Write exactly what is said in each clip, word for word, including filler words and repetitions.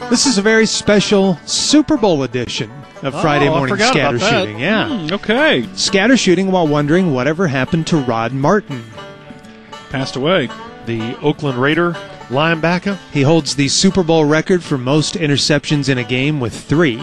This is a very special Super Bowl edition of oh, Friday Morning Scatter about Shooting. Yeah. Mm, okay. Scatter shooting while wondering whatever happened to Rod Martin. Passed away. The Oakland Raider linebacker. He holds the Super Bowl record for most interceptions in a game with three.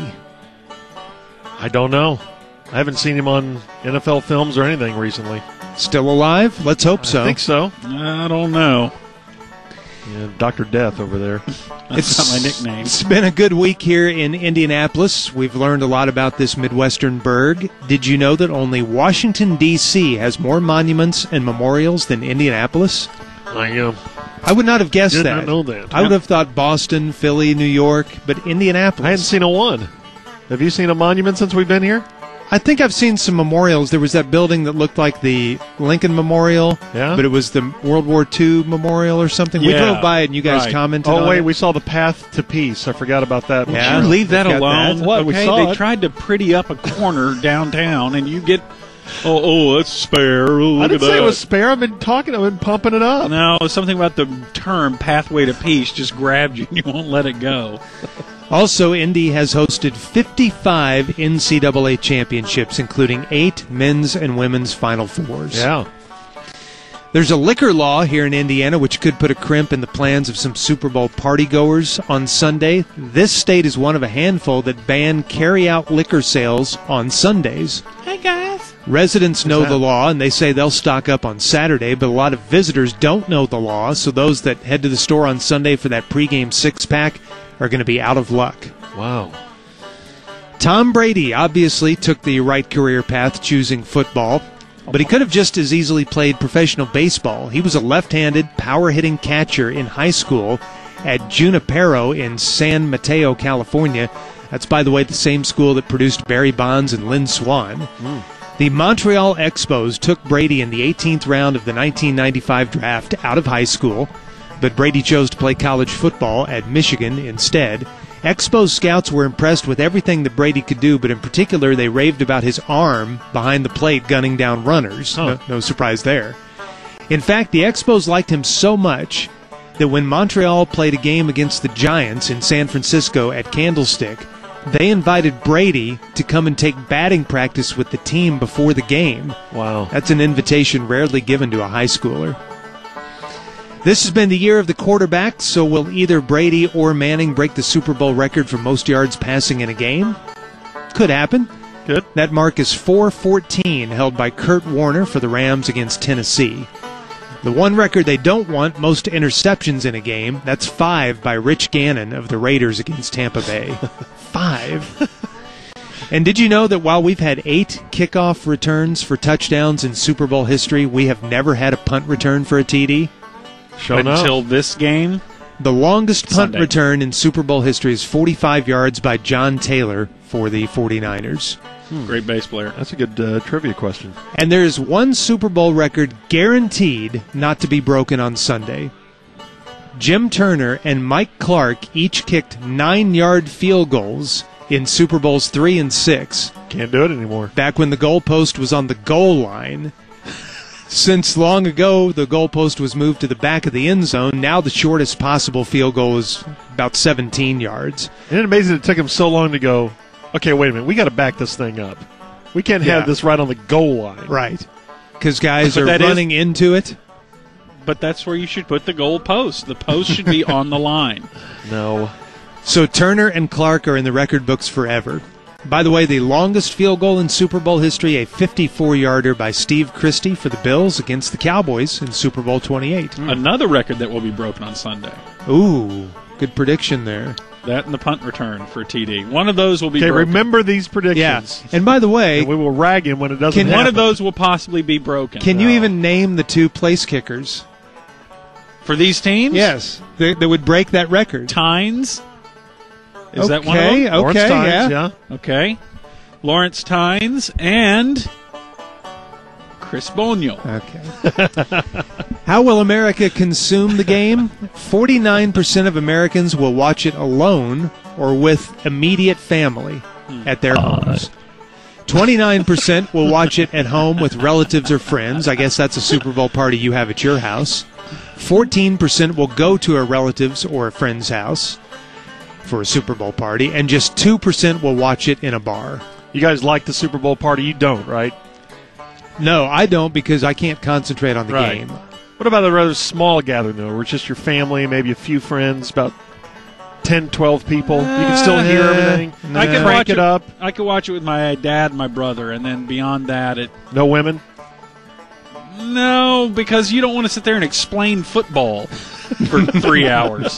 I don't know. I haven't seen him on N F L films or anything recently. Still alive? Let's hope so. I think so. I don't know. Yeah, Doctor Death over there. That's not my nickname. It's been a good week here in Indianapolis. We've learned a lot about this Midwestern burg. Did you know that only Washington, D C has more monuments and memorials than Indianapolis? I am. I would not have guessed Did that. not know that. I would have thought Boston, Philly, New York, but Indianapolis. I hadn't seen a one. Have you seen a monument since we've been here? I think I've seen some memorials. There was that building that looked like the Lincoln Memorial, Yeah? but it was the World War Two Memorial or something. We Yeah, drove by it, and you guys right. commented Oh, on wait, it. we saw the Path to Peace. I forgot about that. Yeah. Would you leave that Got alone? that. What? We Okay, saw they it. tried to pretty up a corner downtown, and you get, oh, oh, that's spare. Oh, look I at didn't that. say it was spare. I've been talking. I've been pumping it up. No, something about the term pathway to peace just grabbed you, and you won't let it go. Also, Indy has hosted fifty-five N C double A championships, including eight men's and women's Final Fours. Yeah. There's a liquor law here in Indiana which could put a crimp in the plans of some Super Bowl partygoers on Sunday. This state is one of a handful that ban carry-out liquor sales on Sundays. Hey, guys. Residents know that? the law, and they say they'll stock up on Saturday, but a lot of visitors don't know the law, so those that head to the store on Sunday for that pregame six-pack are going to be out of luck. Wow. Tom Brady obviously took the right career path choosing football, but he could have just as easily played professional baseball. He was a left-handed, power-hitting catcher in high school at Junipero in San Mateo, California. That's, by the way, the same school that produced Barry Bonds and Lynn Swann. Mm. The Montreal Expos took Brady in the eighteenth round of the nineteen ninety-five draft out of high school, but Brady chose to play college football at Michigan instead. Expos scouts were impressed with everything that Brady could do, but in particular, they raved about his arm behind the plate gunning down runners. Huh. No, no surprise there. In fact, the Expos liked him so much that when Montreal played a game against the Giants in San Francisco at Candlestick, they invited Brady to come and take batting practice with the team before the game. Wow. That's an invitation rarely given to a high schooler. This has been the year of the quarterback, so will either Brady or Manning break the Super Bowl record for most yards passing in a game? Could happen. Good. That mark is four fourteen, held by Kurt Warner for the Rams against Tennessee. The one record they don't want, most interceptions in a game, that's five by Rich Gannon of the Raiders against Tampa Bay. Five. And did you know that while we've had eight kickoff returns for touchdowns in Super Bowl history, we have never had a punt return for a T D? Show Until this game. The longest punt Sunday. return in Super Bowl history is forty-five yards by John Taylor for the forty-niners. Great bass player. That's a good uh, trivia question. And there is one Super Bowl record guaranteed not to be broken on Sunday. Jim Turner and Mike Clark each kicked nine-yard field goals in Super Bowls three and six, Can't do it anymore. back when the goalpost was on the goal line. Since long ago, the goalpost was moved to the back of the end zone. Now the shortest possible field goal is about seventeen yards. Isn't it amazing it took him so long to go, okay, wait a minute, we got to back this thing up. We can't have Yeah. this right on the goal line. Right. Because guys But are that is- running into it. But that's where you should put the goal post. The post should be on the line. No. So Turner and Clark are in the record books forever. By the way, the longest field goal in Super Bowl history, a fifty-four-yarder by Steve Christie for the Bills against the Cowboys in Super Bowl twenty-eight. Another record that will be broken on Sunday. Ooh, good prediction there. That and the punt return for T D. One of those will be Okay, broken. remember these Yeah. predictions. And by the way, And we will rag him when it doesn't Can- happen. One of those will possibly be broken. can you No. even name the two place kickers? For these teams? Yes, that, that would break that record. Tynes? Is okay, that one of them? okay, Lawrence Tynes, yeah. yeah. Okay. Lawrence Tynes and Chris Bonial. Okay. How will America consume the game? forty-nine percent of Americans will watch it alone or with immediate family at their homes. twenty-nine percent will watch it at home with relatives or friends. I guess that's a Super Bowl party you have at your house. fourteen percent will go to a relative's or a friend's house. for a Super Bowl party, and just two percent will watch it in a bar. You guys like the Super Bowl party? You don't, right? No, I don't, because I can't concentrate on the Right. game. What about a rather small gathering, though, where it's just your family, maybe a few friends, about ten, twelve people? You can still hear everything. I could Crank watch it up. I could watch it with my dad and my brother, and then beyond that, it No women? no, because you don't want to sit there and explain football for three hours.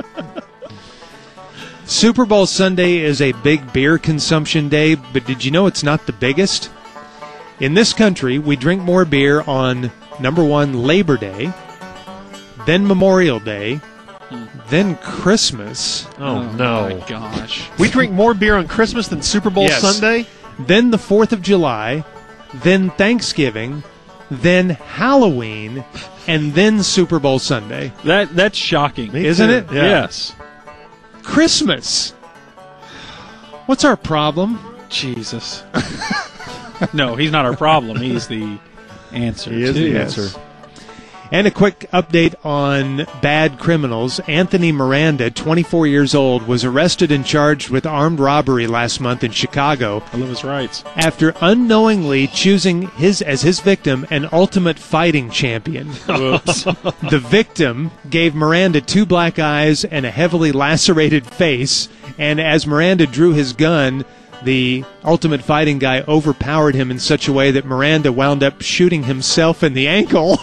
Super Bowl Sunday is a big beer consumption day, but did you know it's not the biggest? In this country, we drink more beer on, number one, Labor Day, then Memorial Day, then Christmas, Oh, no. my gosh. We drink more beer on Christmas than Super Bowl Yes. Sunday? then the fourth of July, then Thanksgiving, then Halloween, and then Super Bowl Sunday. That that's shocking, Me Isn't too. it? Yeah. Yes. Christmas. What's our problem? Jesus. No, he's not our problem. He's the answer. He is to the it. answer. And a quick update on bad criminals. Anthony Miranda, twenty-four years old, was arrested and charged with armed robbery last month in Chicago I love his rights. after unknowingly choosing his as his victim an Ultimate Fighting champion. Whoops. The victim gave Miranda two black eyes and a heavily lacerated face, and as Miranda drew his gun, the Ultimate Fighting guy overpowered him in such a way that Miranda wound up shooting himself in the ankle.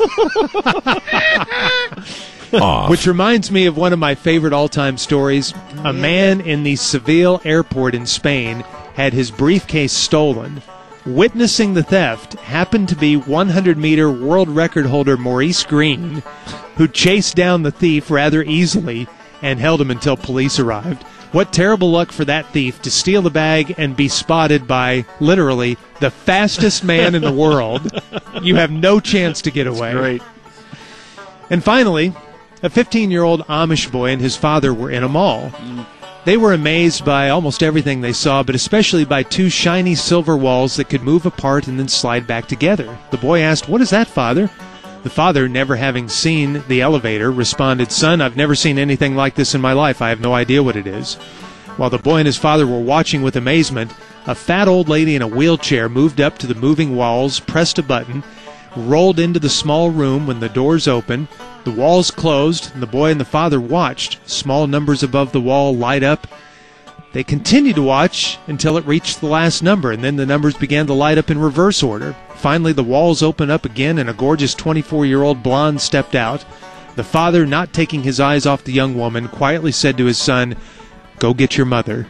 Which reminds me of one of my favorite all-time stories. A man in the Seville airport in Spain had his briefcase stolen. Witnessing the theft happened to be one hundred meter world record holder Maurice Green, who chased down the thief rather easily and held him until police arrived. What terrible luck for that thief to steal the bag and be spotted by, literally, the fastest man in the world. You have no chance to get away. Great. And finally, a fifteen-year-old Amish boy and his father were in a mall. They were amazed by almost everything they saw, but especially by two shiny silver walls that could move apart and then slide back together. The boy asked, "What is that, Father?" The father, never having seen the elevator, responded, "Son, I've never seen anything like this in my life. I have no idea what it is." While the boy and his father were watching with amazement, a fat old lady in a wheelchair moved up to the moving walls, pressed a button, rolled into the small room when the doors opened. The walls closed, and the boy and the father watched small numbers above the wall light up. They continued to watch until it reached the last number, and then the numbers began to light up in reverse order. Finally, the walls opened up again, and a gorgeous twenty-four-year-old blonde stepped out. The father, not taking his eyes off the young woman, quietly said to his son, "Go get your mother."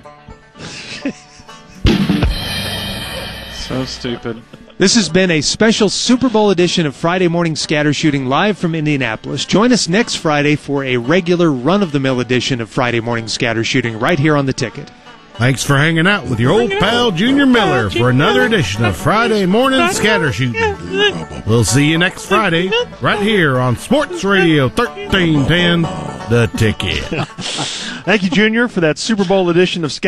So stupid. This has been a special Super Bowl edition of Friday Morning Scatter Shooting live from Indianapolis. Join us next Friday for a regular run-of-the-mill edition of Friday Morning Scatter Shooting right here on The Ticket. Thanks for hanging out with your old pal Junior Miller for another edition of Friday Morning Scatter Shooting. We'll see you next Friday right here on Sports Radio thirteen ten, The Ticket. Thank you, Junior, for that Super Bowl edition of Scatter